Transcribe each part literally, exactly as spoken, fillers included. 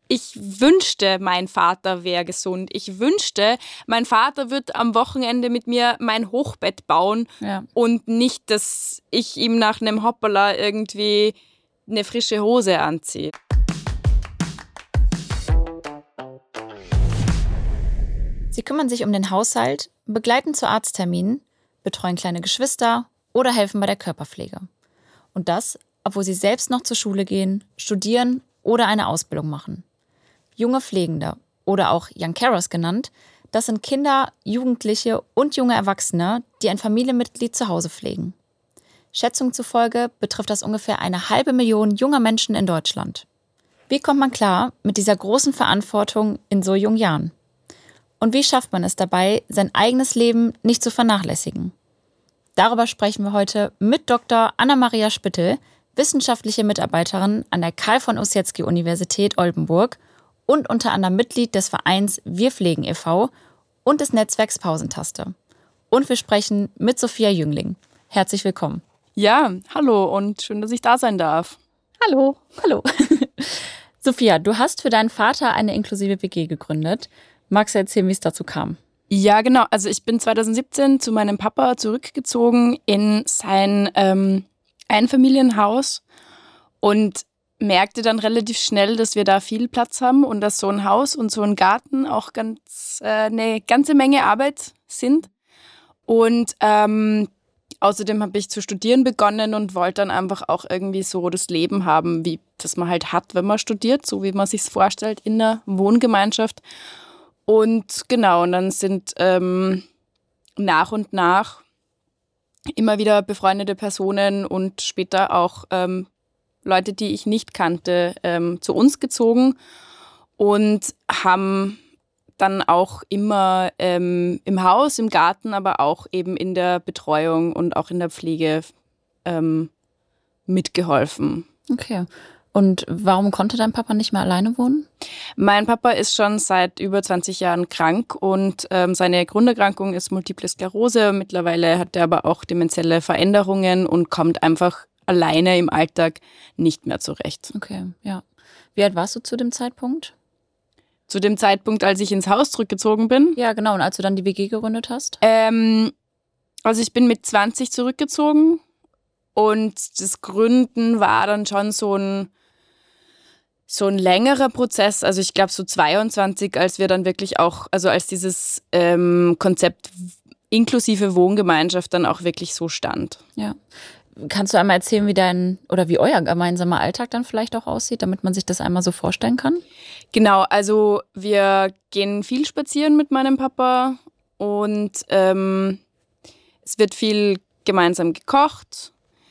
ich wünschte, mein Vater wäre gesund. Ich wünschte, mein Vater wird am Wochenende mit mir mein Hochbett bauen Ja. und nicht, dass ich ihm nach einem Hoppala irgendwie eine frische Hose anziehe. Sie kümmern sich um den Haushalt, begleiten zu Arztterminen, betreuen kleine Geschwister oder helfen bei der Körperpflege. Und das, obwohl sie selbst noch zur Schule gehen, studieren oder eine Ausbildung machen. Junge Pflegende oder auch Young Carers genannt, das sind Kinder, Jugendliche und junge Erwachsene, die ein Familienmitglied zu Hause pflegen. Schätzungen zufolge betrifft das ungefähr eine halbe Million junger Menschen in Deutschland. Wie kommt man klar mit dieser großen Verantwortung in so jungen Jahren? Und wie schafft man es dabei, sein eigenes Leben nicht zu vernachlässigen? Darüber sprechen wir heute mit Doktor Anna-Maria Spittel, wissenschaftliche Mitarbeiterin an der Karl von Ossietzky Universität Oldenburg und unter anderem Mitglied des Vereins Wir Pflegen e V und des Netzwerks Pausentaste. Und wir sprechen mit Sophia Jüngling. Herzlich willkommen. Ja, hallo und schön, dass ich da sein darf. Hallo. Hallo. Sophia, du hast für deinen Vater eine inklusive W G gegründet. Magst du erzählen, wie es dazu kam? Ja, genau. Also ich bin zwanzig siebzehn zu meinem Papa zurückgezogen in sein ähm, Einfamilienhaus und merkte dann relativ schnell, dass wir da viel Platz haben und dass so ein Haus und so ein Garten auch ganz äh, eine ganze Menge Arbeit sind. Und ähm, außerdem habe ich zu studieren begonnen und wollte dann einfach auch irgendwie so das Leben haben, wie das man halt hat, wenn man studiert, so wie man sich es vorstellt in einer Wohngemeinschaft. Und genau, und dann sind ähm, nach und nach immer wieder befreundete Personen und später auch ähm, Leute, die ich nicht kannte, ähm, zu uns gezogen und haben dann auch immer ähm, im Haus, im Garten, aber auch eben in der Betreuung und auch in der Pflege ähm, mitgeholfen. Okay. Und warum konnte dein Papa nicht mehr alleine wohnen? Mein Papa ist schon seit über zwanzig Jahren krank und ähm, seine Grunderkrankung ist Multiple Sklerose. Mittlerweile hat er aber auch dementielle Veränderungen und kommt einfach alleine im Alltag nicht mehr zurecht. Okay, ja. Wie alt warst du zu dem Zeitpunkt? Zu dem Zeitpunkt, als ich ins Haus zurückgezogen bin? Ja, genau. Und als du dann die W G gegründet hast? Ähm, also ich bin mit zwanzig zurückgezogen und das Gründen war dann schon so ein So ein längerer Prozess, also ich glaube so zweiundzwanzig, als wir dann wirklich auch, also als dieses ähm, Konzept inklusive Wohngemeinschaft dann auch wirklich so stand. Ja. Kannst du einmal erzählen, wie dein oder wie euer gemeinsamer Alltag dann vielleicht auch aussieht, damit man sich das einmal so vorstellen kann? Genau, also wir gehen viel spazieren mit meinem Papa und ähm, es wird viel gemeinsam gekocht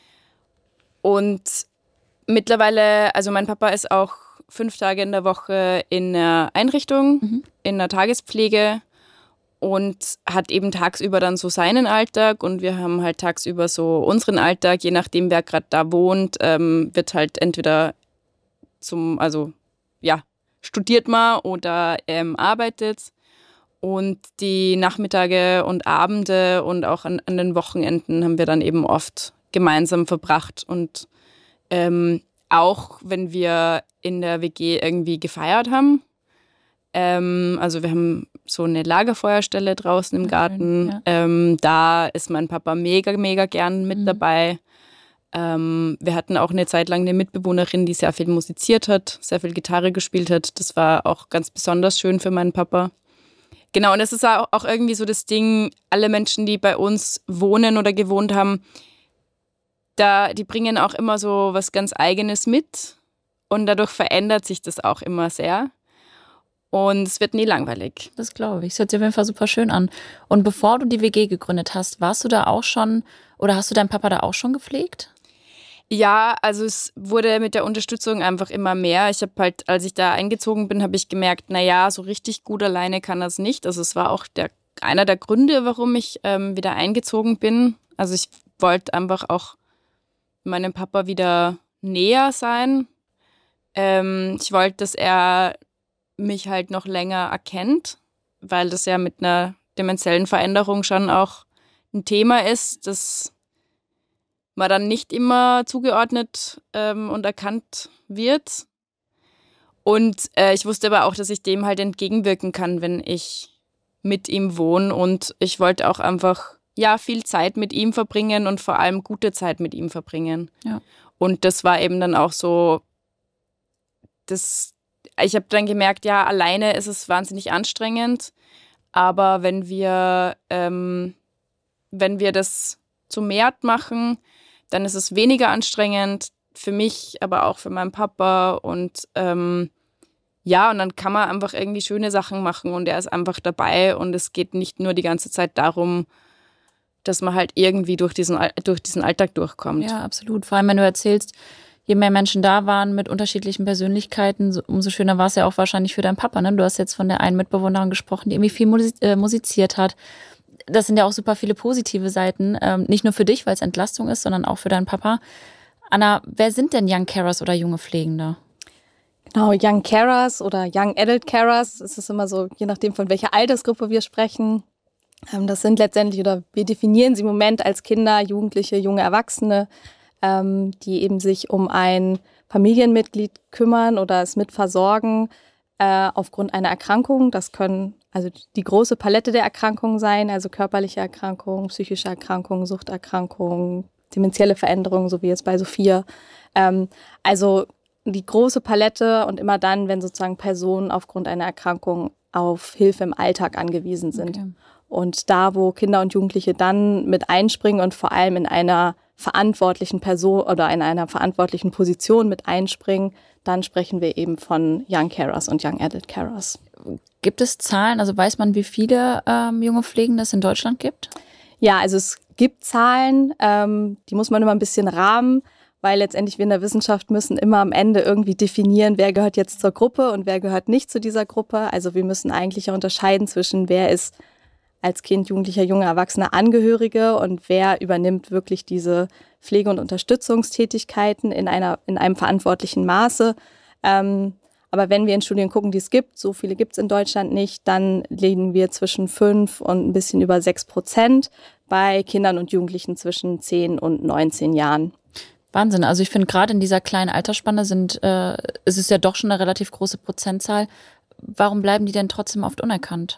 und mittlerweile, also mein Papa ist auch fünf Tage in der Woche in einer Einrichtung, mhm. in einer Tagespflege und hat eben tagsüber dann so seinen Alltag und wir haben halt tagsüber so unseren Alltag, je nachdem wer gerade da wohnt, ähm, wird halt entweder zum, also ja, studiert man oder ähm, arbeitet und die Nachmittage und Abende und auch an, an den Wochenenden haben wir dann eben oft gemeinsam verbracht und ähm, auch wenn wir in der W G irgendwie gefeiert haben. Ähm, also wir haben so eine Lagerfeuerstelle draußen im Garten. Ja. Ähm, da ist mein Papa mega, mega gern mit mhm. dabei. Ähm, wir hatten auch eine Zeit lang eine Mitbewohnerin, die sehr viel musiziert hat, sehr viel Gitarre gespielt hat. Das war auch ganz besonders schön für meinen Papa. Genau, und das ist auch, auch irgendwie so das Ding, alle Menschen, die bei uns wohnen oder gewohnt haben, Da, die bringen auch immer so was ganz Eigenes mit und dadurch verändert sich das auch immer sehr und es wird nie langweilig. Das glaube ich. Das hört sich auf jeden Fall super schön an. Und bevor du die W G gegründet hast, warst du da auch schon oder hast du deinen Papa da auch schon gepflegt? Ja, also es wurde mit der Unterstützung einfach immer mehr. Ich habe halt, als ich da eingezogen bin, habe ich gemerkt, naja, so richtig gut alleine kann das nicht. Also es war auch der, einer der Gründe, warum ich ähm, wieder eingezogen bin. Also ich wollte einfach auch meinem Papa wieder näher sein. Ähm, ich wollte, dass er mich halt noch länger erkennt, weil das ja mit einer dementiellen Veränderung schon auch ein Thema ist, das man dann nicht immer zugeordnet ähm, und erkannt wird. Und äh, ich wusste aber auch, dass ich dem halt entgegenwirken kann, wenn ich mit ihm wohne. Und ich wollte auch einfach ja viel Zeit mit ihm verbringen und vor allem gute Zeit mit ihm verbringen. Ja. Und das war eben dann auch so, das, ich habe dann gemerkt, ja, alleine ist es wahnsinnig anstrengend. Aber wenn wir, ähm, wenn wir das zu mehr machen, dann ist es weniger anstrengend für mich, aber auch für meinen Papa. Und ähm, ja, und dann kann man einfach irgendwie schöne Sachen machen und er ist einfach dabei. Und es geht nicht nur die ganze Zeit darum, dass man halt irgendwie durch diesen, durch diesen Alltag durchkommt. Ja, absolut. Vor allem, wenn du erzählst, je mehr Menschen da waren mit unterschiedlichen Persönlichkeiten, umso schöner war es ja auch wahrscheinlich für deinen Papa. Ne? Du hast jetzt von der einen Mitbewohnerin gesprochen, die irgendwie viel musiziert hat. Das sind ja auch super viele positive Seiten. Ähm, nicht nur für dich, weil es Entlastung ist, sondern auch für deinen Papa. Anna, wer sind denn Young Carers oder junge Pflegende? Genau, Young Carers oder Young Adult Carers. Es ist immer so, je nachdem, von welcher Altersgruppe wir sprechen. Ähm, das sind letztendlich, oder wir definieren sie im Moment als Kinder, Jugendliche, junge Erwachsene, ähm, die eben sich um ein Familienmitglied kümmern oder es mitversorgen äh, aufgrund einer Erkrankung. Das können also die große Palette der Erkrankungen sein, also körperliche Erkrankungen, psychische Erkrankungen, Suchterkrankungen, dementielle Veränderungen, so wie jetzt bei Sophia. Ähm, also die große Palette und immer dann, wenn sozusagen Personen aufgrund einer Erkrankung auf Hilfe im Alltag angewiesen sind. Okay. Und da, wo Kinder und Jugendliche dann mit einspringen und vor allem in einer verantwortlichen Person oder in einer verantwortlichen Position mit einspringen, dann sprechen wir eben von Young Carers und Young Adult Carers. Gibt es Zahlen, also weiß man, wie viele ähm, junge Pflegende es in Deutschland gibt? Ja, also es gibt Zahlen, ähm, die muss man immer ein bisschen rahmen, weil letztendlich wir in der Wissenschaft müssen immer am Ende irgendwie definieren, wer gehört jetzt zur Gruppe und wer gehört nicht zu dieser Gruppe. Also wir müssen eigentlich ja unterscheiden zwischen, wer ist als Kind, Jugendlicher, junger Erwachsener Angehörige und wer übernimmt wirklich diese Pflege- und Unterstützungstätigkeiten in einer in einem verantwortlichen Maße. Ähm, aber wenn wir in Studien gucken, die es gibt, so viele gibt es in Deutschland nicht, dann liegen wir zwischen fünf und ein bisschen über sechs Prozent bei Kindern und Jugendlichen zwischen zehn und neunzehn Jahren. Wahnsinn. Also ich finde, gerade in dieser kleinen Altersspanne sind, äh, ist es ja doch schon eine relativ große Prozentzahl. Warum bleiben die denn trotzdem oft unerkannt?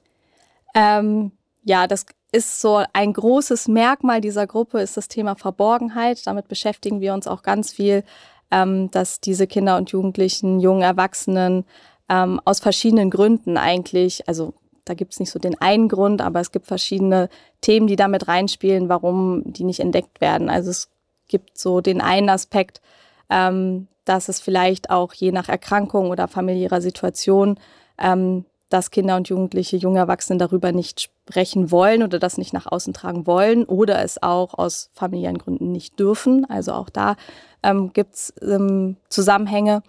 Ähm, ja, das ist so ein großes Merkmal dieser Gruppe, ist das Thema Verborgenheit. Damit beschäftigen wir uns auch ganz viel, ähm, dass diese Kinder und Jugendlichen, jungen Erwachsenen ähm, aus verschiedenen Gründen eigentlich, also da gibt es nicht so den einen Grund, aber es gibt verschiedene Themen, die damit reinspielen, warum die nicht entdeckt werden. Also es gibt so den einen Aspekt, ähm, dass es vielleicht auch je nach Erkrankung oder familiärer Situation ähm, dass Kinder und Jugendliche, junge Erwachsene darüber nicht sprechen wollen oder das nicht nach außen tragen wollen oder es auch aus familiären Gründen nicht dürfen. Also auch da ähm, gibt es ähm, Zusammenhänge.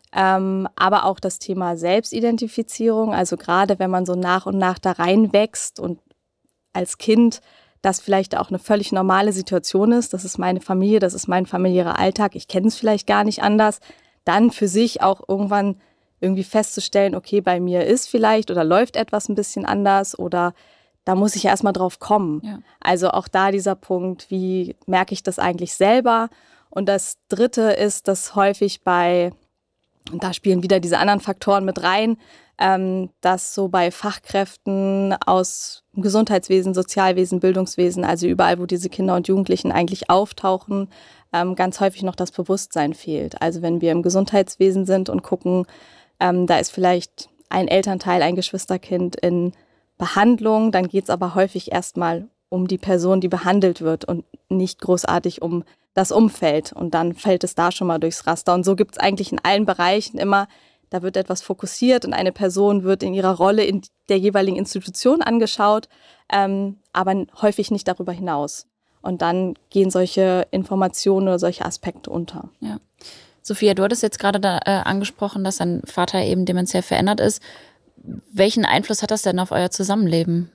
Ähm, aber auch das Thema Selbstidentifizierung, also gerade wenn man so nach und nach da reinwächst und als Kind das vielleicht auch eine völlig normale Situation ist, das ist meine Familie, das ist mein familiärer Alltag, ich kenne es vielleicht gar nicht anders, dann für sich auch irgendwann irgendwie festzustellen, okay, bei mir ist vielleicht oder läuft etwas ein bisschen anders oder da muss ich erstmal drauf kommen. Ja. Also auch da dieser Punkt, wie merke ich das eigentlich selber? Und das Dritte ist, dass häufig bei, und da spielen wieder diese anderen Faktoren mit rein, ähm, dass so bei Fachkräften aus dem Gesundheitswesen, Sozialwesen, Bildungswesen, also überall, wo diese Kinder und Jugendlichen eigentlich auftauchen, ähm, ganz häufig noch das Bewusstsein fehlt. Also wenn wir im Gesundheitswesen sind und gucken, Ähm, da ist vielleicht ein Elternteil, ein Geschwisterkind in Behandlung, dann geht es aber häufig erstmal um die Person, die behandelt wird und nicht großartig um das Umfeld. Und dann fällt es da schon mal durchs Raster. Und so gibt es eigentlich in allen Bereichen immer, da wird etwas fokussiert und eine Person wird in ihrer Rolle in der jeweiligen Institution angeschaut, ähm, aber häufig nicht darüber hinaus. Und dann gehen solche Informationen oder solche Aspekte unter. Ja. Sophia, du hattest jetzt gerade da, äh, angesprochen, dass dein Vater eben dementiell verändert ist. Welchen Einfluss hat das denn auf euer Zusammenleben?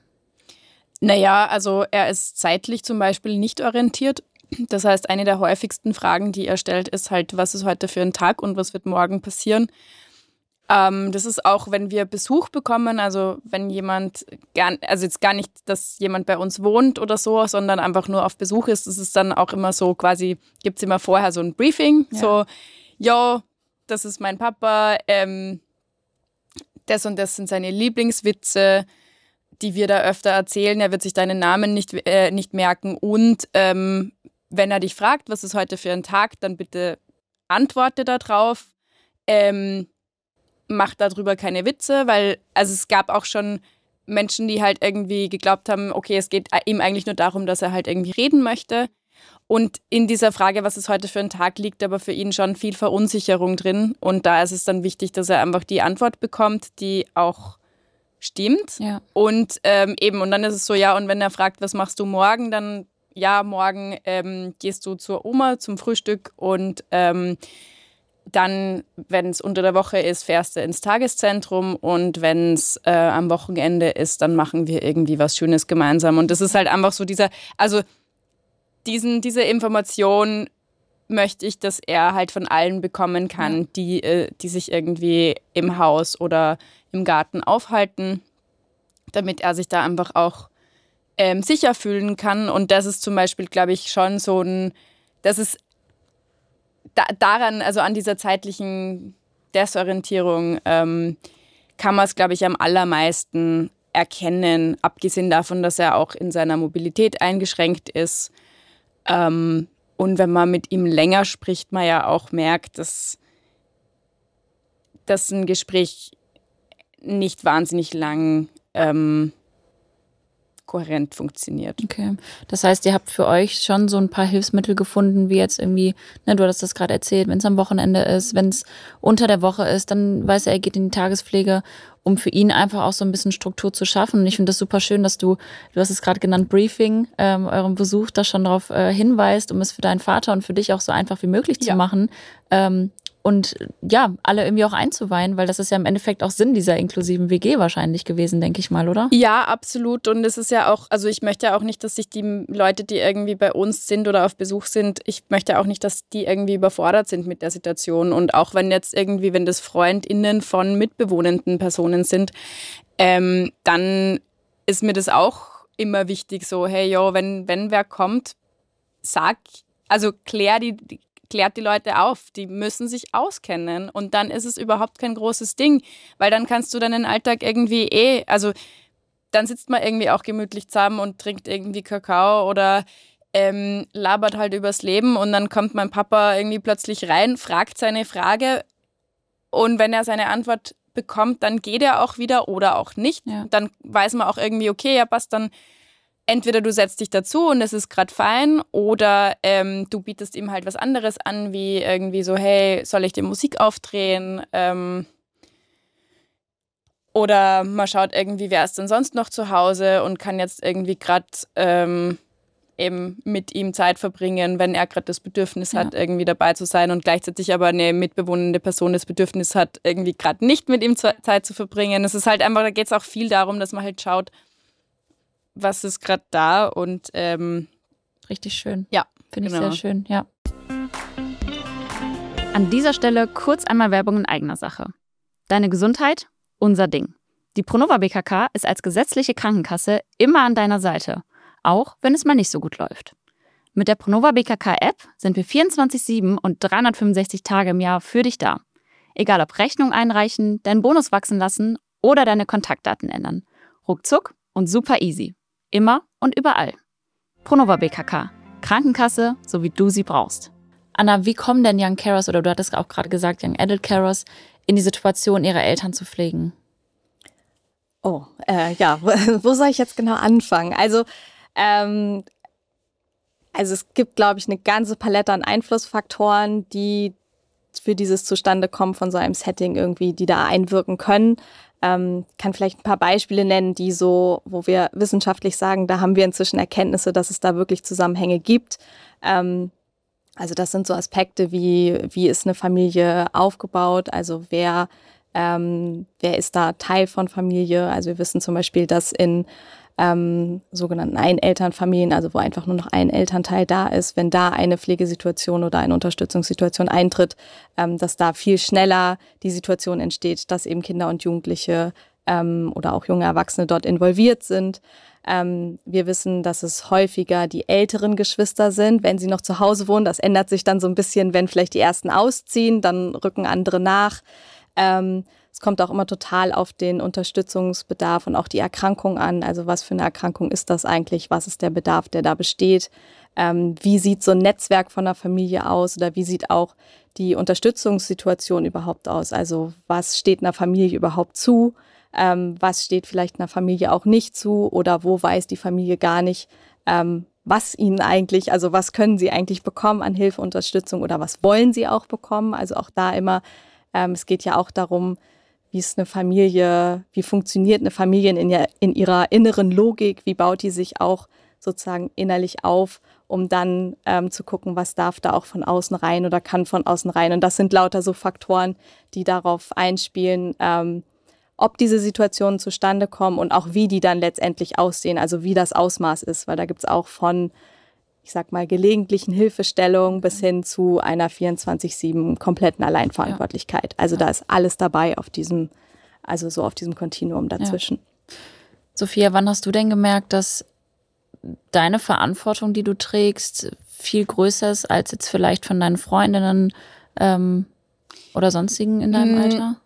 Naja, also er ist zeitlich zum Beispiel nicht orientiert. Das heißt, eine der häufigsten Fragen, die er stellt, ist halt, was ist heute für ein Tag und was wird morgen passieren? Ähm, das ist auch, wenn wir Besuch bekommen, also wenn jemand, gar, also jetzt gar nicht, dass jemand bei uns wohnt oder so, sondern einfach nur auf Besuch ist, das ist dann auch immer so quasi, gibt es immer vorher so ein Briefing, ja. so, ja, das ist mein Papa, ähm, das und das sind seine Lieblingswitze, die wir da öfter erzählen. Er wird sich deinen Namen nicht, äh, nicht merken. Und ähm, wenn er dich fragt, was ist heute für ein Tag, dann bitte antworte darauf. Ähm, mach darüber keine Witze, weil also es gab auch schon Menschen, die halt irgendwie geglaubt haben, okay, es geht ihm eigentlich nur darum, dass er halt irgendwie reden möchte. Und in dieser Frage, was ist heute für ein Tag, liegt aber für ihn schon viel Verunsicherung drin. Und da ist es dann wichtig, dass er einfach die Antwort bekommt, die auch stimmt. Ja. Und ähm, eben, und dann ist es so, ja, und wenn er fragt, was machst du morgen, dann ja, morgen ähm, gehst du zur Oma zum Frühstück und ähm, dann, wenn es unter der Woche ist, fährst du ins Tageszentrum und wenn es äh, am Wochenende ist, dann machen wir irgendwie was Schönes gemeinsam. Und das ist halt einfach so dieser, also diesen, diese Information möchte ich, dass er halt von allen bekommen kann, ja. die, äh, die sich irgendwie im Haus oder im Garten aufhalten, damit er sich da einfach auch ähm, sicher fühlen kann. Und das ist zum Beispiel, glaube ich, schon so ein, das ist da, daran, also an dieser zeitlichen Desorientierung, ähm, kann man es, glaube ich, am allermeisten erkennen, abgesehen davon, dass er auch in seiner Mobilität eingeschränkt ist. Ähm, und wenn man mit ihm länger spricht, man ja auch merkt, dass, dass ein Gespräch nicht wahnsinnig lang ähm, kohärent funktioniert. Okay. Das heißt, ihr habt für euch schon so ein paar Hilfsmittel gefunden, wie jetzt irgendwie, ne, du hattest das gerade erzählt, wenn es am Wochenende ist, wenn es unter der Woche ist, dann weiß er, er geht in die Tagespflege, um für ihn einfach auch so ein bisschen Struktur zu schaffen. Und ich finde das super schön, dass du, du hast es gerade genannt, Briefing, ähm, eurem Besuch da schon darauf äh, hinweist, um es für deinen Vater und für dich auch so einfach wie möglich zu ja. machen. Ähm, Und ja, alle irgendwie auch einzuweihen, weil das ist ja im Endeffekt auch Sinn dieser inklusiven W G wahrscheinlich gewesen, denke ich mal, oder? Ja, absolut. Und es ist ja auch, also ich möchte ja auch nicht, dass sich die Leute, die irgendwie bei uns sind oder auf Besuch sind, ich möchte auch nicht, dass die irgendwie überfordert sind mit der Situation. Und auch wenn jetzt irgendwie, wenn das FreundInnen von mitbewohnenden Personen sind, ähm, dann ist mir das auch immer wichtig, so, hey, jo, wenn, wenn wer kommt, sag, also klär die, die klärt die Leute auf, die müssen sich auskennen und dann ist es überhaupt kein großes Ding, weil dann kannst du deinen Alltag irgendwie eh, also dann sitzt man irgendwie auch gemütlich zusammen und trinkt irgendwie Kakao oder ähm, labert halt übers Leben und dann kommt mein Papa irgendwie plötzlich rein, fragt seine Frage und wenn er seine Antwort bekommt, dann geht er auch wieder oder auch nicht. Ja. Dann weiß man auch irgendwie, okay, ja passt, dann entweder du setzt dich dazu und es ist gerade fein oder ähm, du bietest ihm halt was anderes an, wie irgendwie so, hey, soll ich dir Musik aufdrehen? Ähm, oder man schaut irgendwie, wer ist denn sonst noch zu Hause und kann jetzt irgendwie gerade ähm, eben mit ihm Zeit verbringen, wenn er gerade das Bedürfnis Ja. hat, irgendwie dabei zu sein und gleichzeitig aber eine mitbewohnende Person das Bedürfnis hat, irgendwie gerade nicht mit ihm Zeit zu verbringen. Es ist halt einfach, da geht es auch viel darum, dass man halt schaut, was ist gerade da und ähm, richtig schön. Ja, finde ich genau. sehr schön, ja. An dieser Stelle kurz einmal Werbung in eigener Sache. Deine Gesundheit, unser Ding. Die Pronova B K K ist als gesetzliche Krankenkasse immer an deiner Seite, auch wenn es mal nicht so gut läuft. Mit der Pronova B K K-App sind wir vierundzwanzig sieben und dreihundertfünfundsechzig Tage im Jahr für dich da. Egal ob Rechnung einreichen, deinen Bonus wachsen lassen oder deine Kontaktdaten ändern. Ruckzuck und super easy. Immer und überall. Pronova B K K. Krankenkasse, so wie du sie brauchst. Anna, wie kommen denn Young Carers, oder du hattest auch gerade gesagt, Young Adult Carers, in die Situation, ihre Eltern zu pflegen? Oh, äh, ja, wo, wo soll ich jetzt genau anfangen? Also, ähm, also es gibt, glaube ich, eine ganze Palette an Einflussfaktoren, die für dieses Zustandekommen von so einem Setting irgendwie, die da einwirken können. Ähm, kann vielleicht ein paar Beispiele nennen, die so, wo wir wissenschaftlich sagen, da haben wir inzwischen Erkenntnisse, dass es da wirklich Zusammenhänge gibt. Ähm, also das sind so Aspekte wie, wie ist eine Familie aufgebaut, also wer, ähm, wer ist da Teil von Familie. Also wir wissen zum Beispiel, dass in ähm, sogenannten Einelternfamilien, also wo einfach nur noch ein Elternteil da ist, wenn da eine Pflegesituation oder eine Unterstützungssituation eintritt, ähm, dass da viel schneller die Situation entsteht, dass eben Kinder und Jugendliche ähm, oder auch junge Erwachsene dort involviert sind. Ähm, wir wissen, dass es häufiger die älteren Geschwister sind, wenn sie noch zu Hause wohnen. Das ändert sich dann so ein bisschen, wenn vielleicht die ersten ausziehen, dann rücken andere nach. Ähm, es kommt auch immer total auf den Unterstützungsbedarf und auch die Erkrankung an. Also was für eine Erkrankung ist das eigentlich? Was ist der Bedarf, der da besteht? Ähm, wie sieht so ein Netzwerk von der Familie aus oder wie sieht auch die Unterstützungssituation überhaupt aus? Also was steht einer Familie überhaupt zu? Ähm, was steht vielleicht einer Familie auch nicht zu? Oder wo weiß die Familie gar nicht, ähm, was ihnen eigentlich, also was können sie eigentlich bekommen an Hilfe, Unterstützung oder was wollen sie auch bekommen? Also auch da immer, ähm, es geht ja auch darum, wie ist eine Familie, wie funktioniert eine Familie in, ihr, in ihrer inneren Logik, wie baut die sich auch sozusagen innerlich auf, um dann ähm, zu gucken, was darf da auch von außen rein oder kann von außen rein. Und das sind lauter so Faktoren, die darauf einspielen, ähm, ob diese Situationen zustande kommen und auch wie die dann letztendlich aussehen, also wie das Ausmaß ist, weil da gibt es auch von, ich sag mal, gelegentlichen Hilfestellungen bis hin zu einer vierundzwanzig sieben kompletten Alleinverantwortlichkeit. Ja. Also da ist alles dabei auf diesem, also so auf diesem Kontinuum dazwischen. Ja. Sophia, wann hast du denn gemerkt, dass deine Verantwortung, die du trägst, viel größer ist als jetzt vielleicht von deinen Freundinnen ähm, oder sonstigen in deinem mhm. Alter?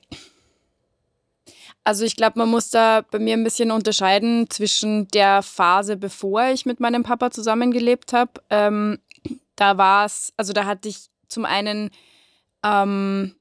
Also ich glaube, man muss da bei mir ein bisschen unterscheiden zwischen der Phase, bevor ich mit meinem Papa zusammengelebt habe. Ähm, da war es, also da hatte ich zum einen, ähm,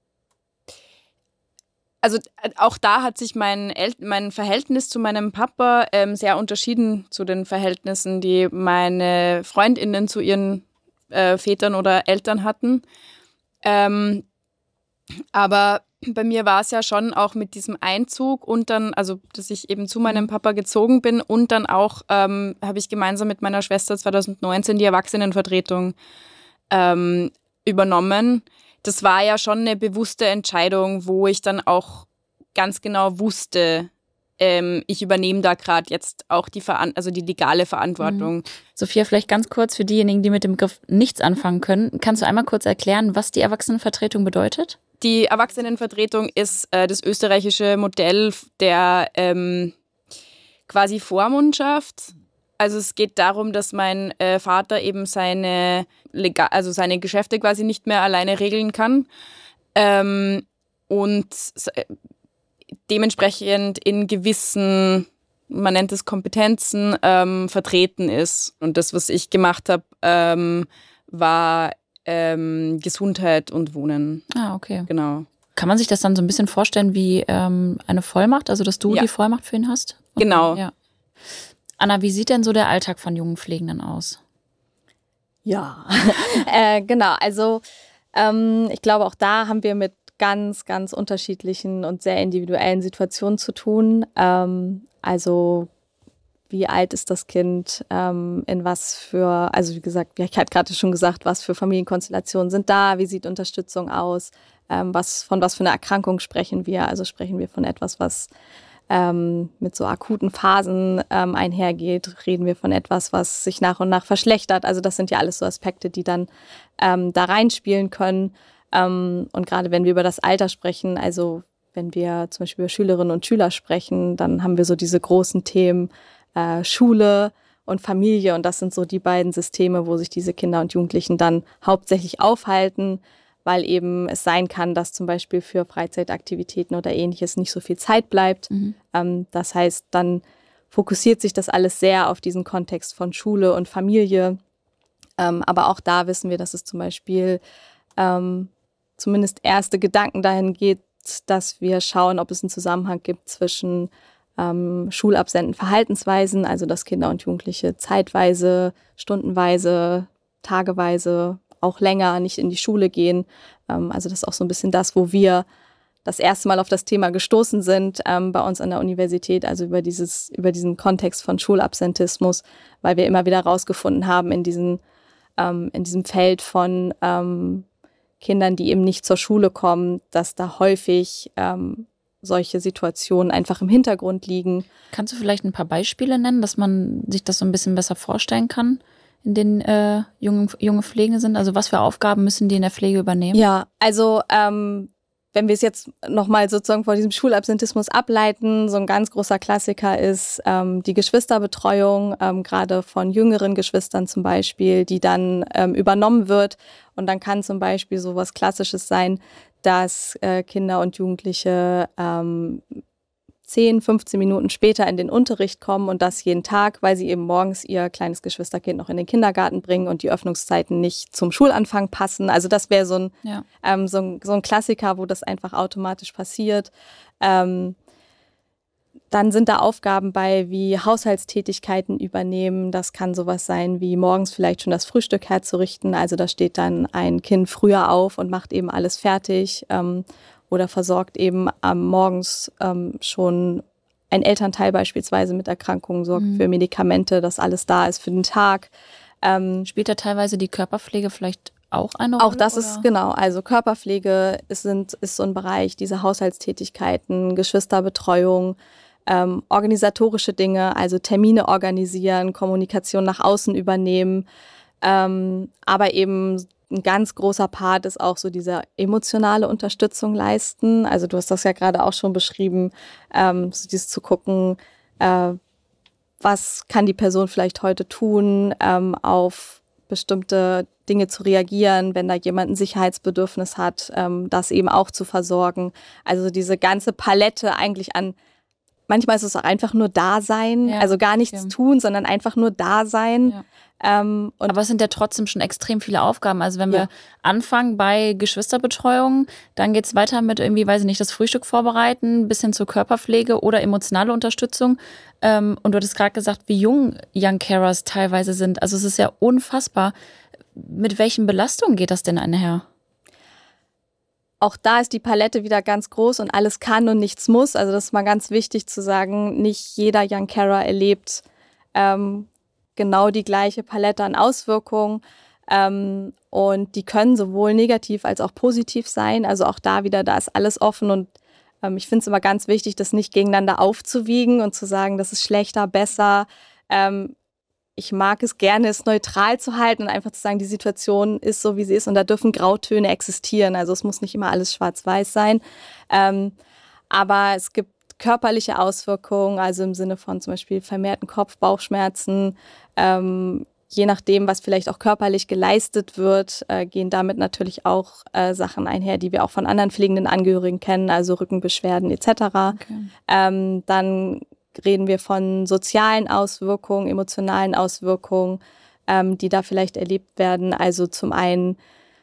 also auch da hat sich mein, El- mein Verhältnis zu meinem Papa ähm, sehr unterschieden zu den Verhältnissen, die meine FreundInnen zu ihren äh, Vätern oder Eltern hatten. Ähm, aber bei mir war es ja schon auch mit diesem Einzug und dann, also dass ich eben zu meinem Papa gezogen bin und dann auch ähm, habe ich gemeinsam mit meiner Schwester zwanzig neunzehn die Erwachsenenvertretung ähm, übernommen. Das war ja schon eine bewusste Entscheidung, wo ich dann auch ganz genau wusste, ähm, ich übernehme da gerade jetzt auch die, Veran- also die legale Verantwortung. Mhm. Sophia, vielleicht ganz kurz für diejenigen, die mit dem Begriff nichts anfangen können. Kannst du einmal kurz erklären, was die Erwachsenenvertretung bedeutet? Die Erwachsenenvertretung ist äh, das österreichische Modell der ähm, quasi Vormundschaft. Also es geht darum, dass mein äh, Vater eben seine, Lega- also seine Geschäfte quasi nicht mehr alleine regeln kann ähm, und äh, dementsprechend in gewissen, man nennt es Kompetenzen, ähm, vertreten ist. Und das, was ich gemacht habe, ähm, war Ähm, Gesundheit und Wohnen. Ah, okay. Genau. Kann man sich das dann so ein bisschen vorstellen wie ähm, eine Vollmacht, also dass du ja. die Vollmacht für ihn hast? Okay. Genau. Ja. Anna, wie sieht denn so der Alltag von jungen Pflegenden aus? Ja, äh, genau. Also ähm, ich glaube, auch da haben wir mit ganz, ganz unterschiedlichen und sehr individuellen Situationen zu tun. Ähm, also wie alt ist das Kind, ähm, in was für, also wie gesagt, ich hatte gerade schon gesagt, was für Familienkonstellationen sind da, wie sieht Unterstützung aus, ähm, was, von was für einer Erkrankung sprechen wir, also sprechen wir von etwas, was ähm, mit so akuten Phasen ähm, einhergeht, reden wir von etwas, was sich nach und nach verschlechtert, also das sind ja alles so Aspekte, die dann ähm, da reinspielen können ähm, und gerade wenn wir über das Alter sprechen, also wenn wir zum Beispiel über Schülerinnen und Schüler sprechen, dann haben wir so diese großen Themen, Schule und Familie und das sind so die beiden Systeme, wo sich diese Kinder und Jugendlichen dann hauptsächlich aufhalten, weil eben es sein kann, dass zum Beispiel für Freizeitaktivitäten oder Ähnliches nicht so viel Zeit bleibt. Mhm. Ähm, das heißt, dann fokussiert sich das alles sehr auf diesen Kontext von Schule und Familie. Ähm, aber auch da wissen wir, dass es zum Beispiel ähm, zumindest erste Gedanken dahin geht, dass wir schauen, ob es einen Zusammenhang gibt zwischen Ähm, schulabsenten Verhaltensweisen, also dass Kinder und Jugendliche zeitweise, stundenweise, tageweise, auch länger nicht in die Schule gehen. Ähm, also das ist auch so ein bisschen das, wo wir das erste Mal auf das Thema gestoßen sind ähm, bei uns an der Universität, also über dieses, über diesen Kontext von Schulabsentismus, weil wir immer wieder rausgefunden haben in, diesen, ähm, in diesem Feld von ähm, Kindern, die eben nicht zur Schule kommen, dass da häufig ähm, solche Situationen einfach im Hintergrund liegen. Kannst du vielleicht ein paar Beispiele nennen, dass man sich das so ein bisschen besser vorstellen kann, in denen äh, junge, junge Pflegende sind? Also was für Aufgaben müssen die in der Pflege übernehmen? Ja, also ähm, wenn wir es jetzt nochmal sozusagen vor diesem Schulabsentismus ableiten, so ein ganz großer Klassiker ist ähm, die Geschwisterbetreuung, ähm, gerade von jüngeren Geschwistern zum Beispiel, die dann ähm, übernommen wird. Und dann kann zum Beispiel so was Klassisches sein, dass äh, Kinder und Jugendliche ähm, zehn, fünfzehn Minuten später in den Unterricht kommen und das jeden Tag, weil sie eben morgens ihr kleines Geschwisterkind noch in den Kindergarten bringen und die Öffnungszeiten nicht zum Schulanfang passen. Also das wäre so ein, Ja. ähm, so ein, so ein Klassiker, wo das einfach automatisch passiert. Ähm, dann sind da Aufgaben bei, wie Haushaltstätigkeiten übernehmen. Das kann sowas sein, wie morgens vielleicht schon das Frühstück herzurichten. Also da steht dann ein Kind früher auf und macht eben alles fertig. Ähm, oder versorgt eben ähm, morgens ähm, schon ein Elternteil beispielsweise mit Erkrankungen, sorgt Mhm. für Medikamente, dass alles da ist für den Tag. Ähm, Spielt da teilweise die Körperpflege vielleicht auch eine Rolle? auch das oder? ist, genau, also Körperpflege ist, sind, ist so ein Bereich, diese Haushaltstätigkeiten, Geschwisterbetreuung, ähm, organisatorische Dinge, also Termine organisieren, Kommunikation nach außen übernehmen, ähm, aber eben ein ganz großer Part ist auch so diese emotionale Unterstützung leisten. Also du hast das ja gerade auch schon beschrieben, ähm, so dieses zu gucken, äh, was kann die Person vielleicht heute tun, ähm, auf bestimmte Dinge zu reagieren, wenn da jemand ein Sicherheitsbedürfnis hat, ähm, das eben auch zu versorgen. Also diese ganze Palette eigentlich an, manchmal ist es auch einfach nur da sein, Ja, also gar nichts okay. tun, sondern einfach nur da sein. Ja. Ähm, und Aber es sind ja trotzdem schon extrem viele Aufgaben. Also wenn Ja. wir anfangen bei Geschwisterbetreuung, dann geht es weiter mit irgendwie, weiß ich nicht, das Frühstück vorbereiten, bis hin zur Körperpflege oder emotionale Unterstützung. Ähm, und du hattest gerade gesagt, wie jung Young Carers teilweise sind. Also es ist ja unfassbar. Mit welchen Belastungen geht das denn einher? auch da ist die Palette wieder ganz groß und alles kann und nichts muss. Also das ist mal ganz wichtig zu sagen, nicht jeder Young Carer erlebt ähm, genau die gleiche Palette an Auswirkungen. Ähm, und die können sowohl negativ als auch positiv sein. Also auch da wieder, da ist alles offen und ähm, ich finde es immer ganz wichtig, das nicht gegeneinander aufzuwiegen und zu sagen, das ist schlechter, besser. Ähm, ich mag es gerne, es neutral zu halten und einfach zu sagen, die Situation ist so, wie sie ist und da dürfen Grautöne existieren. Also es muss nicht immer alles schwarz-weiß sein. Ähm, aber es gibt körperliche Auswirkungen, also im Sinne von zum Beispiel vermehrten Kopf-, Bauchschmerzen. Ähm, je nachdem, was vielleicht auch körperlich geleistet wird, äh, gehen damit natürlich auch äh, Sachen einher, die wir auch von anderen pflegenden Angehörigen kennen, also Rückenbeschwerden et cetera. Okay. Ähm, dann reden wir von sozialen Auswirkungen, emotionalen Auswirkungen, ähm, die da vielleicht erlebt werden. Also zum einen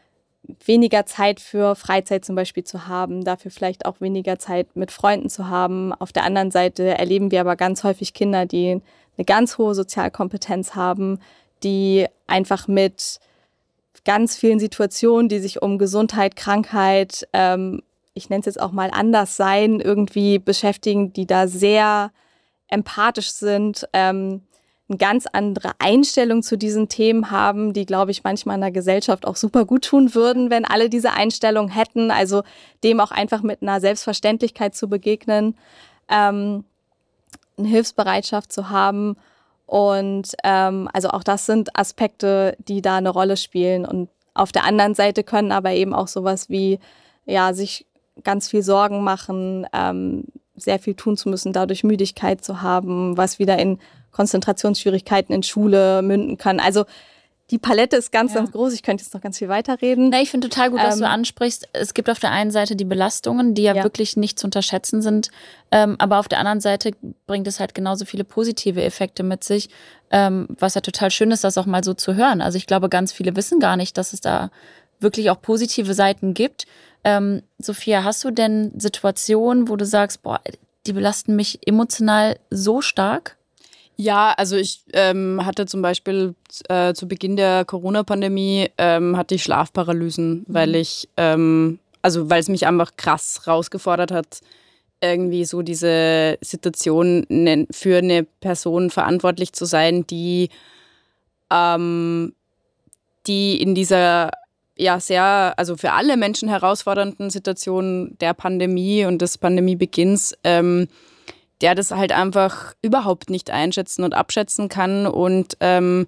weniger Zeit für Freizeit zum Beispiel zu haben, dafür vielleicht auch weniger Zeit mit Freunden zu haben. Auf der anderen Seite erleben wir aber ganz häufig Kinder, die eine ganz hohe Sozialkompetenz haben, die einfach mit ganz vielen Situationen, die sich um Gesundheit, Krankheit, ähm, ich nenne es jetzt auch mal Anderssein, irgendwie beschäftigen, die da sehr empathisch sind, ähm, eine ganz andere Einstellung zu diesen Themen haben, die, glaube ich, manchmal in der Gesellschaft auch super gut tun würden, wenn alle diese Einstellung hätten. Also dem auch einfach mit einer Selbstverständlichkeit zu begegnen, ähm, eine Hilfsbereitschaft zu haben. Und ähm, also auch das sind Aspekte, die da eine Rolle spielen. Und auf der anderen Seite können aber eben auch sowas wie, ja, sich ganz viel Sorgen machen, ähm, sehr viel tun zu müssen, dadurch Müdigkeit zu haben, was wieder in Konzentrationsschwierigkeiten in Schule münden kann. Also die Palette ist ganz, Ja. ganz groß. Ich könnte jetzt noch ganz viel weiterreden. Na, ich finde total gut, dass Ähm, du ansprichst. Es gibt auf der einen Seite die Belastungen, die ja, Ja. wirklich nicht zu unterschätzen sind. Ähm, aber auf der anderen Seite bringt es halt genauso viele positive Effekte mit sich, ähm, was ja total schön ist, das auch mal so zu hören. Also ich glaube, ganz viele wissen gar nicht, dass es da wirklich auch positive Seiten gibt. Ähm, Sophia, hast du denn Situationen, wo du sagst, boah, die belasten mich emotional so stark? Ja, also ich ähm, hatte zum Beispiel äh, zu Beginn der Corona-Pandemie ähm, hatte ich Schlafparalysen, weil ich, ähm, also weil es mich einfach krass rausgefordert hat, irgendwie so diese Situation ne, für eine Person verantwortlich zu sein, die, ähm, die in dieser ja sehr, also für alle Menschen herausfordernden Situation der Pandemie und des Pandemiebeginns ähm, der das halt einfach überhaupt nicht einschätzen und abschätzen kann und ähm,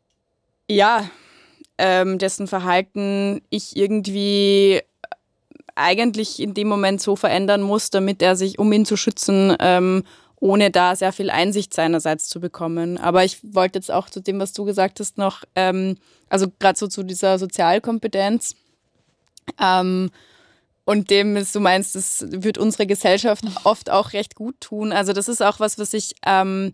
ja, ähm, dessen Verhalten ich irgendwie eigentlich in dem Moment so verändern muss, damit er sich, um ihn zu schützen, ähm, ohne da sehr viel Einsicht seinerseits zu bekommen. Aber ich wollte jetzt auch zu dem, was du gesagt hast, noch, ähm, also gerade so zu dieser Sozialkompetenz ähm, und dem, was du meinst, das wird unsere Gesellschaft oft auch recht gut tun. Also das ist auch was, was ich, ähm,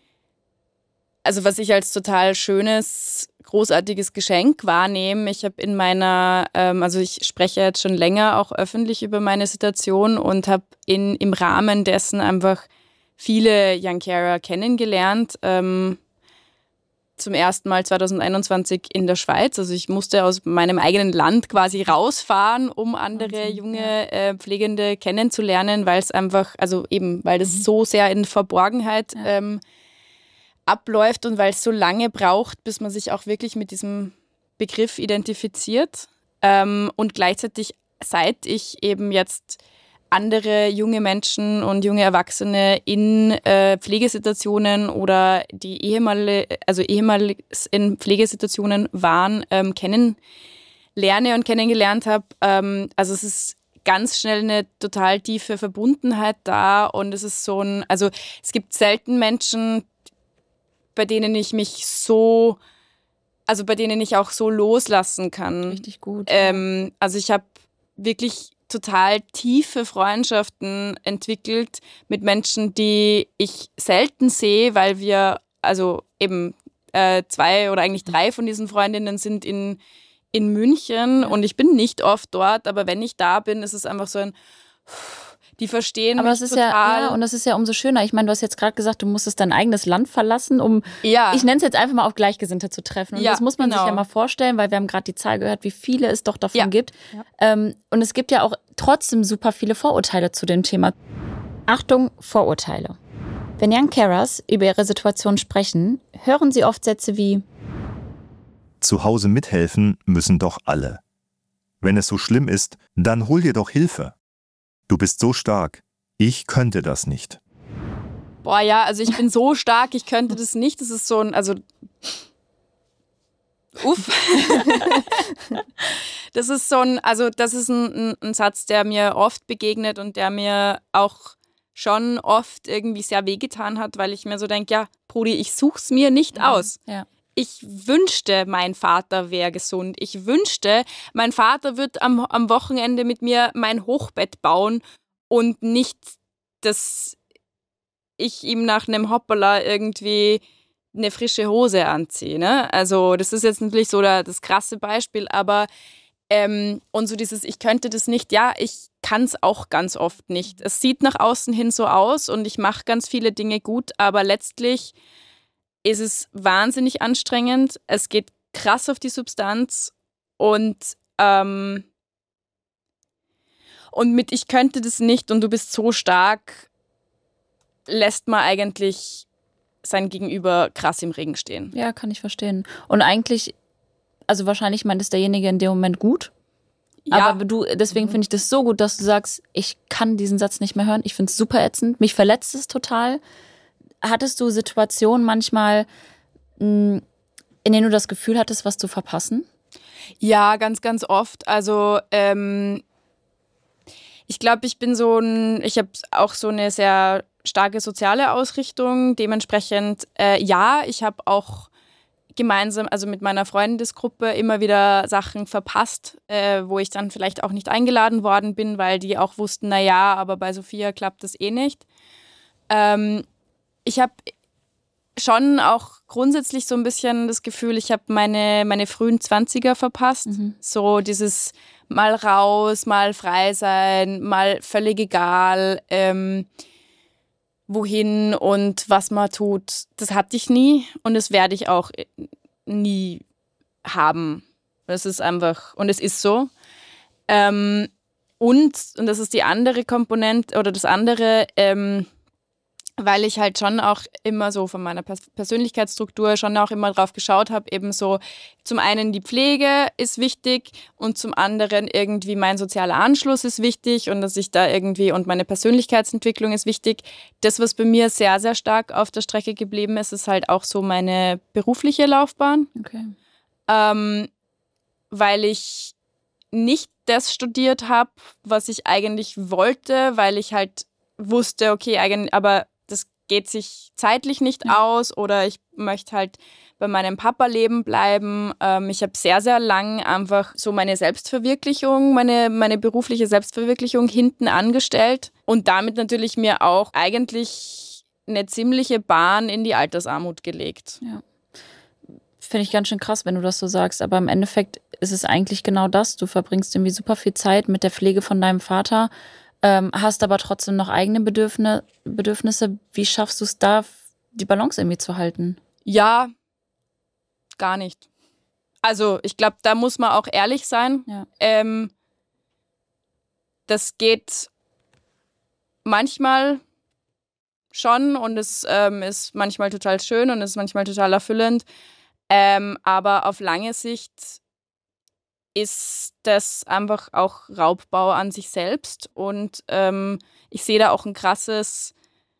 also was ich als total schönes, großartiges Geschenk wahrnehme. Ich habe in meiner, ähm, also ich spreche jetzt schon länger auch öffentlich über meine Situation und habe in im Rahmen dessen einfach viele Young Carer kennengelernt. Ähm, zum ersten Mal zwanzig einundzwanzig in der Schweiz. Also ich musste aus meinem eigenen Land quasi rausfahren, um andere Wahnsinn, junge ja. äh, Pflegende kennenzulernen, weil es einfach, also eben, weil das mhm. so sehr in Verborgenheit ja. ähm, abläuft und weil es so lange braucht, bis man sich auch wirklich mit diesem Begriff identifiziert. Ähm, und gleichzeitig, seit ich eben jetzt andere junge Menschen und junge Erwachsene in äh, Pflegesituationen oder die ehemalige, also ehemals in Pflegesituationen waren, ähm, kennenlerne und kennengelernt habe. Ähm, also es ist ganz schnell eine total tiefe Verbundenheit da und es ist so ein, also es gibt selten Menschen, bei denen ich mich so, also bei denen ich auch so loslassen kann. Richtig gut. Ähm, ja. Also ich habe wirklich total tiefe Freundschaften entwickelt mit Menschen, die ich selten sehe, weil wir, also eben äh, zwei oder eigentlich drei von diesen Freundinnen sind in, in München ja. und ich bin nicht oft dort, aber wenn ich da bin, ist es einfach so ein, die verstehen aber mich es ist total. Ja, ja, und das ist ja umso schöner. Ich meine, du hast jetzt gerade gesagt, du musstest dein eigenes Land verlassen, um, ja. ich nenne es jetzt einfach mal, auf Gleichgesinnte zu treffen. Und ja, das muss man genau. sich ja mal vorstellen, weil wir haben gerade die Zahl gehört, wie viele es doch davon ja. gibt. Ja. Ähm, und es gibt ja auch trotzdem super viele Vorurteile zu dem Thema. Achtung, Vorurteile. Wenn Young Carers über ihre Situation sprechen, hören sie oft Sätze wie: Zu Hause mithelfen müssen doch alle. Wenn es so schlimm ist, dann hol dir doch Hilfe. Du bist so stark. Ich könnte das nicht. Boah, ja, also ich bin so stark, ich könnte das nicht. Das ist so ein, also uff. Das ist so ein, also das ist ein, ein Satz, der mir oft begegnet und der mir auch schon oft irgendwie sehr wehgetan hat, weil ich mir so denke, ja, Brudi, ich such's mir nicht ja, aus. Ja. Ich wünschte, mein Vater wäre gesund. Ich wünschte, mein Vater wird am, am Wochenende mit mir mein Hochbett bauen und nicht, dass ich ihm nach einem Hoppala irgendwie eine frische Hose anziehe. Ne? Also das ist jetzt natürlich so das krasse Beispiel, aber ähm, und so dieses, ich könnte das nicht, ja, ich kann es auch ganz oft nicht. Es sieht nach außen hin so aus und ich mache ganz viele Dinge gut, aber letztlich ist es wahnsinnig anstrengend. Es geht krass auf die Substanz und ähm, und mit ich könnte das nicht und du bist so stark, lässt man eigentlich sein Gegenüber krass im Regen stehen. Ja, kann ich verstehen. Und eigentlich, also wahrscheinlich meint es derjenige in dem Moment gut. Ja. Aber du, deswegen mhm. finde ich das so gut, dass du sagst, ich kann diesen Satz nicht mehr hören. Ich finde es super ätzend. Mich verletzt es total. Hattest du Situationen manchmal, in denen du das Gefühl hattest, was zu verpassen? Ja, ganz, ganz oft. Also ähm, ich glaube, ich bin so ein, ich habe auch so eine sehr starke soziale Ausrichtung. Dementsprechend, äh, ja, ich habe auch gemeinsam, also mit meiner Freundesgruppe immer wieder Sachen verpasst, äh, wo ich dann vielleicht auch nicht eingeladen worden bin, weil die auch wussten, naja, aber bei Sophia klappt das eh nicht. Ähm, Ich habe schon auch grundsätzlich so ein bisschen das Gefühl, ich habe meine, meine frühen Zwanziger verpasst. Mhm. So dieses mal raus, mal frei sein, mal völlig egal, ähm, wohin und was man tut. Das hatte ich nie und das werde ich auch nie haben. Das ist einfach, und es ist so. Ähm, und, und das ist die andere Komponente oder das andere, ähm, weil ich halt schon auch immer so von meiner Persönlichkeitsstruktur schon auch immer drauf geschaut habe, eben so zum einen die Pflege ist wichtig und zum anderen irgendwie mein sozialer Anschluss ist wichtig und dass ich da irgendwie und meine Persönlichkeitsentwicklung ist wichtig. Das, was bei mir sehr, sehr stark auf der Strecke geblieben ist, ist halt auch so meine berufliche Laufbahn. Okay. Ähm, weil ich nicht das studiert habe, was ich eigentlich wollte, weil ich halt wusste, okay, eigentlich, aber das geht sich zeitlich nicht Ja. aus oder ich möchte halt bei meinem Papa leben bleiben. Ähm, ich habe sehr, sehr lang einfach so meine Selbstverwirklichung, meine, meine berufliche Selbstverwirklichung hinten angestellt und damit natürlich mir auch eigentlich eine ziemliche Bahn in die Altersarmut gelegt. Ja. Finde ich ganz schön krass, wenn du das so sagst. Aber im Endeffekt ist es eigentlich genau das. Du verbringst irgendwie super viel Zeit mit der Pflege von deinem Vater, ähm, hast aber trotzdem noch eigene Bedürfnisse. Bedürfnisse. Wie schaffst du es da, die Balance irgendwie zu halten? Ja, gar nicht. Also ich glaube, da muss man auch ehrlich sein. Ja. Ähm, das geht manchmal schon und es ähm, ist manchmal total schön und es ist manchmal total erfüllend. Ähm, aber auf lange Sicht ist das einfach auch Raubbau an sich selbst. Und ähm, ich sehe da auch ein krasses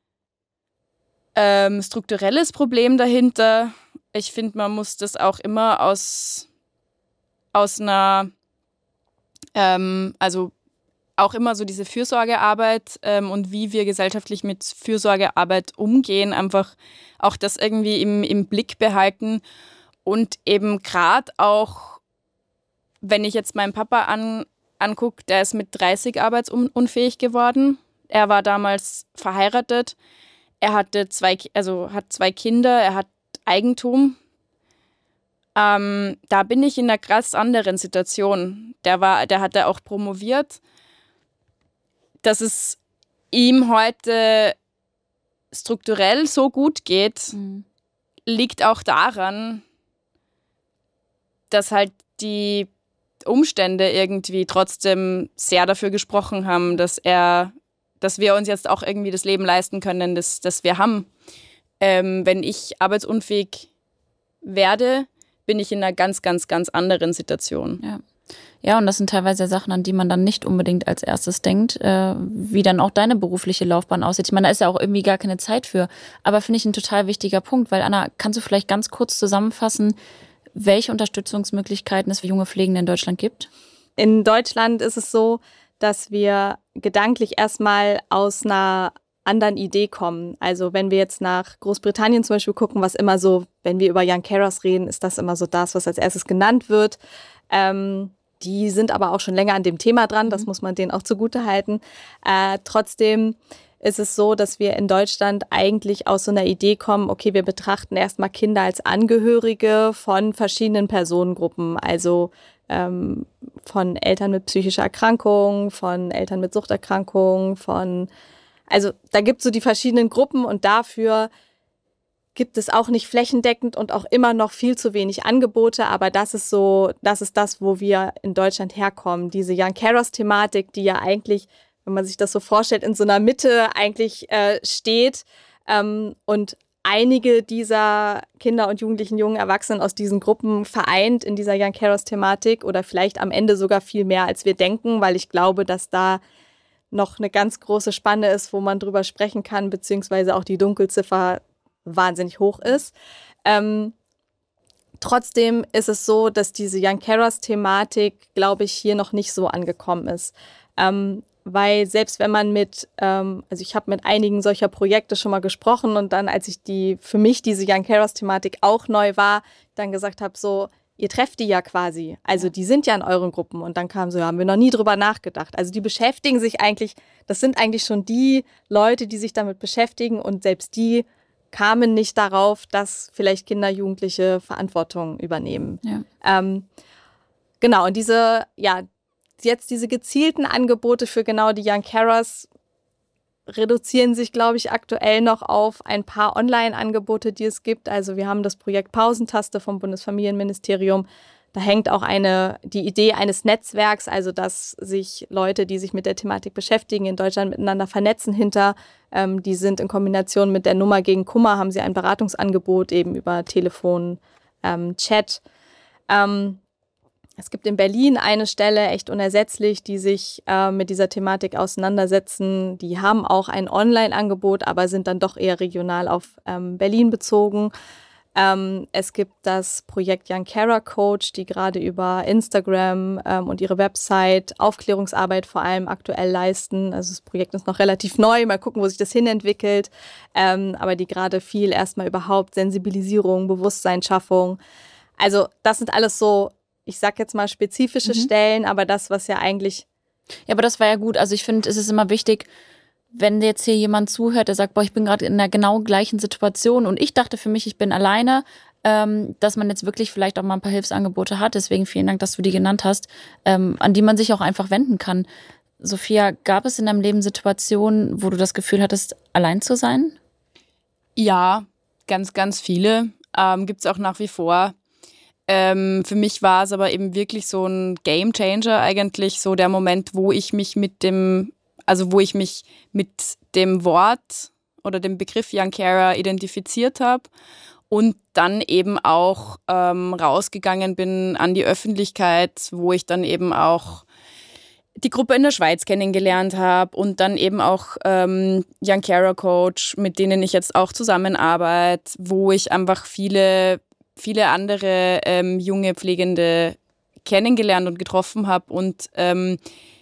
ähm, strukturelles Problem dahinter. Ich finde, man muss das auch immer aus, aus einer, ähm, also auch immer so diese Fürsorgearbeit ähm, und wie wir gesellschaftlich mit Fürsorgearbeit umgehen, einfach auch das irgendwie im, im Blick behalten. Und eben gerade auch, wenn ich jetzt meinen Papa an, angucke, der ist mit dreißig arbeitsunfähig geworden. Er war damals verheiratet. Er hatte zwei, also hat zwei Kinder, er hat Eigentum. Ähm, da bin ich in einer krass anderen Situation. Der war, der hatte auch promoviert. Dass es ihm heute strukturell so gut geht, Mhm. liegt auch daran, dass halt die Umstände irgendwie trotzdem sehr dafür gesprochen haben, dass er, dass wir uns jetzt auch irgendwie das Leben leisten können, das, das wir haben. Ähm, wenn ich arbeitsunfähig werde, bin ich in einer ganz, ganz, ganz anderen Situation. Ja. Ja, und das sind teilweise Sachen, an die man dann nicht unbedingt als erstes denkt, äh, wie dann auch deine berufliche Laufbahn aussieht. Ich meine, da ist ja auch irgendwie gar keine Zeit für. Aber finde ich ein total wichtiger Punkt, weil Anna, kannst du vielleicht ganz kurz zusammenfassen, welche Unterstützungsmöglichkeiten es für junge Pflegende in Deutschland gibt? In Deutschland ist es so, dass wir gedanklich erstmal aus einer anderen Idee kommen. Also wenn wir jetzt nach Großbritannien zum Beispiel gucken, was immer so, wenn wir über Young Carers reden, ist das immer so das, was als erstes genannt wird. Ähm, die sind aber auch schon länger an dem Thema dran, das muss man denen auch zugutehalten. Äh, trotzdem ist es so, dass wir in Deutschland eigentlich aus so einer Idee kommen, okay, wir betrachten erstmal Kinder als Angehörige von verschiedenen Personengruppen, also ähm, von Eltern mit psychischer Erkrankung, von Eltern mit Suchterkrankung, von, also da gibt es so die verschiedenen Gruppen und dafür gibt es auch nicht flächendeckend und auch immer noch viel zu wenig Angebote, aber das ist so, das ist das, wo wir in Deutschland herkommen. Diese Young Carers-Thematik, die ja eigentlich, wenn man sich das so vorstellt, in so einer Mitte eigentlich äh, steht ähm, und einige dieser Kinder und Jugendlichen, jungen Erwachsenen aus diesen Gruppen vereint in dieser Young Carers-Thematik oder vielleicht am Ende sogar viel mehr, als wir denken, weil ich glaube, dass da noch eine ganz große Spanne ist, wo man drüber sprechen kann, beziehungsweise auch die Dunkelziffer wahnsinnig hoch ist. Ähm, trotzdem ist es so, dass diese Young Carers-Thematik, glaube ich, hier noch nicht so angekommen ist. Ähm, weil selbst wenn man mit, ähm, also ich habe mit einigen solcher Projekte schon mal gesprochen und dann, als ich die, für mich diese Young Carers-Thematik auch neu war, dann gesagt habe, so, ihr trefft die ja quasi, also die sind ja in euren Gruppen und dann kam so, ja, haben wir noch nie drüber nachgedacht. Also die beschäftigen sich eigentlich, das sind eigentlich schon die Leute, die sich damit beschäftigen und selbst die kamen nicht darauf, dass vielleicht Kinder, Jugendliche Verantwortung übernehmen. Ja. Ähm, genau, und diese, ja, jetzt diese gezielten Angebote für genau die Young Carers reduzieren sich, glaube ich, aktuell noch auf ein paar Online-Angebote, die es gibt. Also wir haben das Projekt Pausentaste vom Bundesfamilienministerium. Da hängt auch eine, die Idee eines Netzwerks, also dass sich Leute, die sich mit der Thematik beschäftigen, in Deutschland miteinander vernetzen hinter. Ähm, die sind in Kombination mit der Nummer gegen Kummer, haben sie ein Beratungsangebot eben über Telefon, ähm, Chat. Ähm, es gibt in Berlin eine Stelle, echt unersetzlich, die sich äh, mit dieser Thematik auseinandersetzen. Die haben auch ein Online-Angebot, aber sind dann doch eher regional auf ähm, Berlin bezogen. Ähm, es gibt das Projekt Young Carer Coach, die gerade über Instagram ähm, und ihre Website Aufklärungsarbeit vor allem aktuell leisten. Also das Projekt ist noch relativ neu, mal gucken, wo sich das hinentwickelt. Ähm, aber die gerade viel erstmal überhaupt Sensibilisierung, Bewusstseinsschaffung. Also das sind alles so, ich sag jetzt mal spezifische mhm. Stellen, aber das, was ja eigentlich... Ja, aber das war ja gut. Also ich finde, es ist immer wichtig, wenn jetzt hier jemand zuhört, der sagt, boah, ich bin gerade in einer genau gleichen Situation und ich dachte für mich, ich bin alleine, ähm, dass man jetzt wirklich vielleicht auch mal ein paar Hilfsangebote hat. Deswegen vielen Dank, dass du die genannt hast, ähm, an die man sich auch einfach wenden kann. Sophia, gab es in deinem Leben Situationen, wo du das Gefühl hattest, allein zu sein? Ja, ganz, ganz viele. Ähm, gibt es auch nach wie vor. Ähm, für mich war es aber eben wirklich so ein Gamechanger eigentlich, so der Moment, wo ich mich mit dem Also wo ich mich mit dem Wort oder dem Begriff Young Carer identifiziert habe und dann eben auch ähm, rausgegangen bin an die Öffentlichkeit, wo ich dann eben auch die Gruppe in der Schweiz kennengelernt habe und dann eben auch ähm, Young Carer Coach, mit denen ich jetzt auch zusammenarbeite, wo ich einfach viele, viele andere ähm, junge Pflegende kennengelernt und getroffen habe und ähm,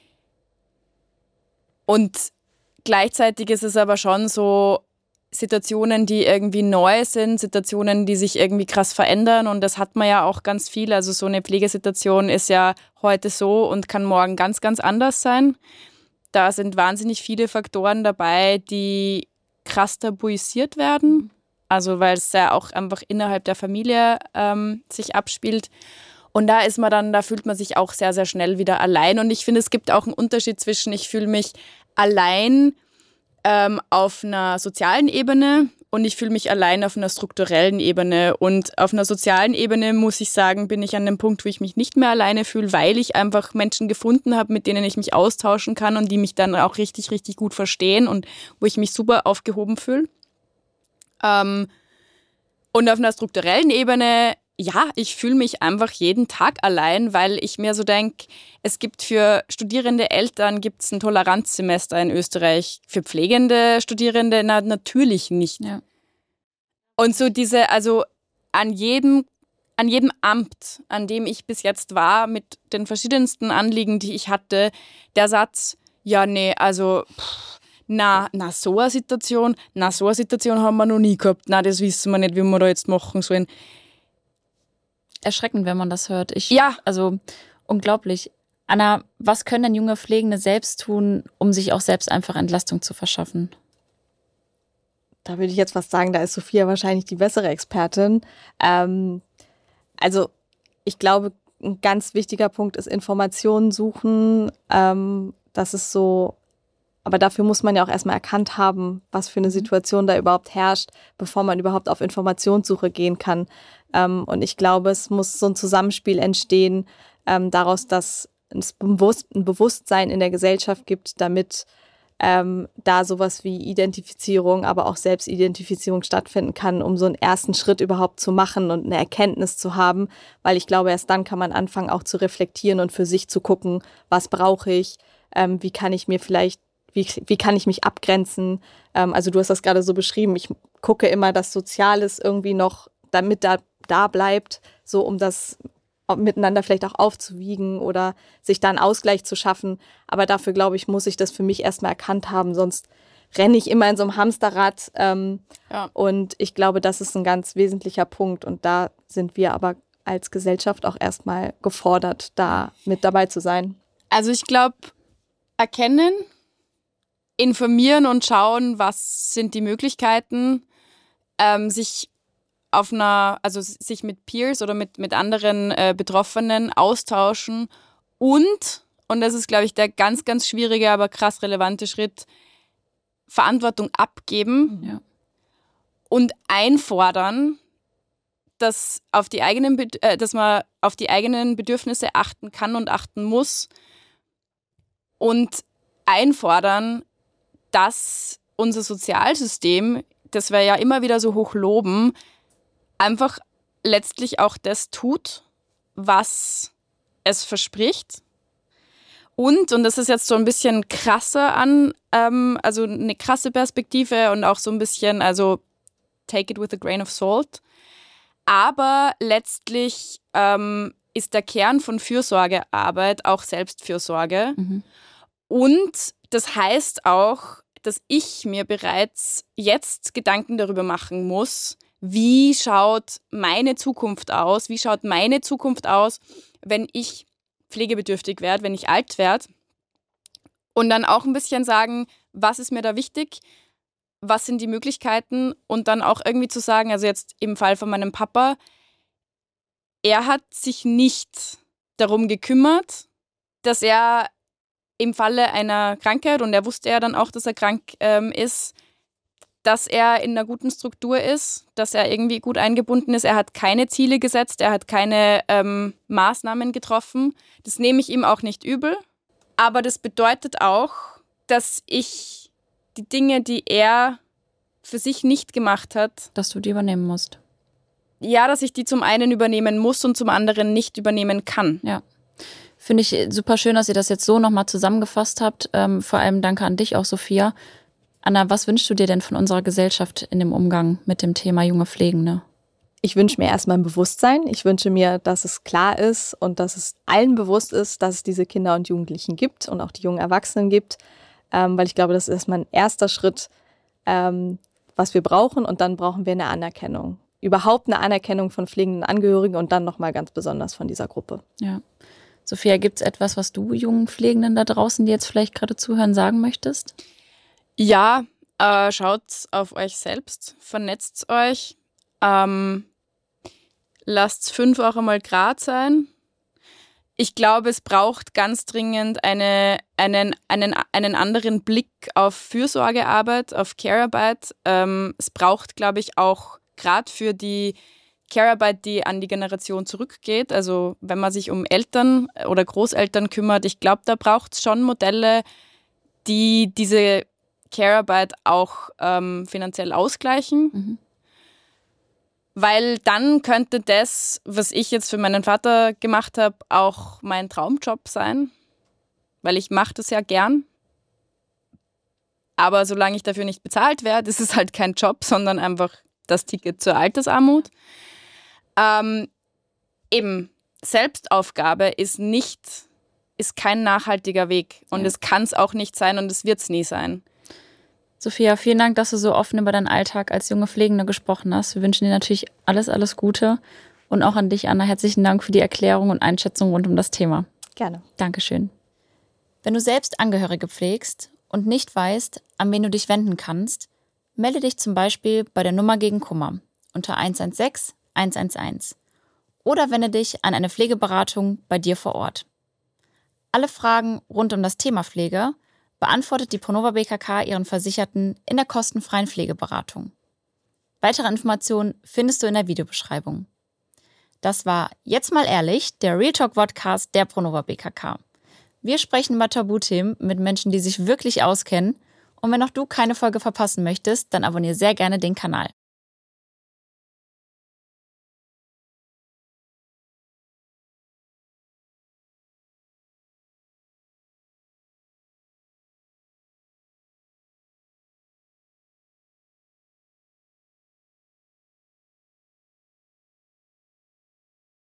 Und gleichzeitig ist es aber schon so Situationen, die irgendwie neu sind, Situationen, die sich irgendwie krass verändern und das hat man ja auch ganz viel. Also so eine Pflegesituation ist ja heute so und kann morgen ganz, ganz anders sein. Da sind wahnsinnig viele Faktoren dabei, die krass tabuisiert werden. Also weil es ja auch einfach innerhalb der Familie ähm, sich abspielt. Und da ist man dann, da fühlt man sich auch sehr, sehr schnell wieder allein. Und ich finde, es gibt auch einen Unterschied zwischen, ich fühle mich allein ähm, auf einer sozialen Ebene und ich fühle mich allein auf einer strukturellen Ebene. Und auf einer sozialen Ebene, muss ich sagen, bin ich an dem Punkt, wo ich mich nicht mehr alleine fühle, weil ich einfach Menschen gefunden habe, mit denen ich mich austauschen kann und die mich dann auch richtig, richtig gut verstehen und wo ich mich super aufgehoben fühle. Ähm, und auf einer strukturellen Ebene, ja, ich fühle mich einfach jeden Tag allein, weil ich mir so denke, es gibt für studierende Eltern gibt's ein Toleranzsemester in Österreich. Für pflegende Studierende na, natürlich nicht. Ja. Und so diese, also an jedem, an jedem Amt, an dem ich bis jetzt war, mit den verschiedensten Anliegen, die ich hatte, der Satz, ja, nee, also pff, na, na, so eine Situation, na, so eine Situation haben wir noch nie gehabt. Na, das wissen wir nicht, wie wir da jetzt machen sollen. Erschreckend, wenn man das hört. Ich, ja. Also unglaublich. Anna, was können denn junge Pflegende selbst tun, um sich auch selbst einfach Entlastung zu verschaffen? Da würde ich jetzt was sagen, da ist Sophia wahrscheinlich die bessere Expertin. Ähm, also ich glaube, ein ganz wichtiger Punkt ist Informationen suchen. Ähm, das ist so, aber dafür muss man ja auch erstmal erkannt haben, was für eine Situation da überhaupt herrscht, bevor man überhaupt auf Informationssuche gehen kann. Ähm, und ich glaube, es muss so ein Zusammenspiel entstehen, ähm, daraus, dass es bewusst, ein Bewusstsein in der Gesellschaft gibt, damit ähm, da sowas wie Identifizierung, aber auch Selbstidentifizierung stattfinden kann, um so einen ersten Schritt überhaupt zu machen und eine Erkenntnis zu haben, weil ich glaube, erst dann kann man anfangen, auch zu reflektieren und für sich zu gucken, was brauche ich, ähm, wie kann ich mir vielleicht Wie, wie kann ich mich abgrenzen? Ähm, also du hast das gerade so beschrieben, ich gucke immer, dass Soziales irgendwie noch damit da, da bleibt, so um das miteinander vielleicht auch aufzuwiegen oder sich da einen Ausgleich zu schaffen. Aber dafür, glaube ich, muss ich das für mich erstmal erkannt haben, sonst renne ich immer in so einem Hamsterrad. Ähm, ja. Und ich glaube, das ist ein ganz wesentlicher Punkt. Und da sind wir aber als Gesellschaft auch erstmal gefordert, da mit dabei zu sein. Also ich glaube, erkennen, informieren und schauen, was sind die Möglichkeiten, ähm, sich auf einer, also sich mit Peers oder mit, mit anderen äh, Betroffenen austauschen und, und das ist, glaube ich, der ganz, ganz schwierige, aber krass relevante Schritt, Verantwortung abgeben ja. und einfordern, dass, auf die eigenen, äh, dass man auf die eigenen Bedürfnisse achten kann und achten muss und einfordern, dass unser Sozialsystem, das wir ja immer wieder so hoch loben, einfach letztlich auch das tut, was es verspricht. Und, und das ist jetzt so ein bisschen krasser an, ähm, also eine krasse Perspektive und auch so ein bisschen, also take it with a grain of salt. Aber letztlich ähm, ist der Kern von Fürsorgearbeit auch Selbstfürsorge. Mhm. Und das heißt auch, dass ich mir bereits jetzt Gedanken darüber machen muss, wie schaut meine Zukunft aus, wie schaut meine Zukunft aus, wenn ich pflegebedürftig werde, wenn ich alt werde. Und dann auch ein bisschen sagen, was ist mir da wichtig, was sind die Möglichkeiten und dann auch irgendwie zu sagen, also jetzt im Fall von meinem Papa, er hat sich nicht darum gekümmert, dass er im Falle einer Krankheit, und er wusste ja dann auch, dass er krank ähm, ist, dass er in einer guten Struktur ist, dass er irgendwie gut eingebunden ist. Er hat keine Ziele gesetzt, er hat keine ähm, Maßnahmen getroffen. Das nehme ich ihm auch nicht übel. Aber das bedeutet auch, dass ich die Dinge, die er für sich nicht gemacht hat, Dass du die übernehmen musst. ja, dass ich die zum einen übernehmen muss und zum anderen nicht übernehmen kann. Ja. Finde ich super schön, dass ihr das jetzt so nochmal zusammengefasst habt. Ähm, vor allem danke an dich auch, Sophia. Anna, was wünschst du dir denn von unserer Gesellschaft in dem Umgang mit dem Thema junge Pflegende? Ich wünsche mir erstmal ein Bewusstsein. Ich wünsche mir, dass es klar ist und dass es allen bewusst ist, dass es diese Kinder und Jugendlichen gibt und auch die jungen Erwachsenen gibt. Ähm, weil ich glaube, das ist erstmal ein erster Schritt, ähm, was wir brauchen. Und dann brauchen wir eine Anerkennung. Überhaupt eine Anerkennung von pflegenden Angehörigen und dann nochmal ganz besonders von dieser Gruppe. Ja. Sophia, gibt es etwas, was du jungen Pflegenden da draußen, die jetzt vielleicht gerade zuhören, sagen möchtest? Ja, äh, schaut auf euch selbst, vernetzt euch, ähm, lasst fünf auch einmal Grad sein. Ich glaube, es braucht ganz dringend eine, einen, einen, einen anderen Blick auf Fürsorgearbeit, auf Care-Arbeit. Ähm, es braucht, glaube ich, auch gerade für die Care-Arbeit, die an die Generation zurückgeht, also wenn man sich um Eltern oder Großeltern kümmert, ich glaube, da braucht es schon Modelle, die diese Care-Arbeit auch ähm, finanziell ausgleichen. Mhm. Weil dann könnte das, was ich jetzt für meinen Vater gemacht habe, auch mein Traumjob sein. Weil ich mache das ja gern. Aber solange ich dafür nicht bezahlt werde, ist es halt kein Job, sondern einfach das Ticket zur Altersarmut. Ähm, eben, Selbstaufgabe ist nicht, ist kein nachhaltiger Weg. Und Ja. es kann es auch nicht sein und es wird es nie sein. Sophia, vielen Dank, dass du so offen über deinen Alltag als junge Pflegende gesprochen hast. Wir wünschen dir natürlich alles, alles Gute. Und auch an dich, Anna, herzlichen Dank für die Erklärung und Einschätzung rund um das Thema. Gerne. Dankeschön. Wenn du selbst Angehörige pflegst und nicht weißt, an wen du dich wenden kannst, melde dich zum Beispiel bei der Nummer gegen Kummer unter eins eins sechs eins eins eins oder wende dich an eine Pflegeberatung bei dir vor Ort. Alle Fragen rund um das Thema Pflege beantwortet die Pronova B K K ihren Versicherten in der kostenfreien Pflegeberatung. Weitere Informationen findest du in der Videobeschreibung. Das war Jetzt mal ehrlich, der Real Talk Podcast der Pronova B K K. Wir sprechen über Tabuthemen mit Menschen, die sich wirklich auskennen. Und wenn auch du keine Folge verpassen möchtest, dann abonniere sehr gerne den Kanal.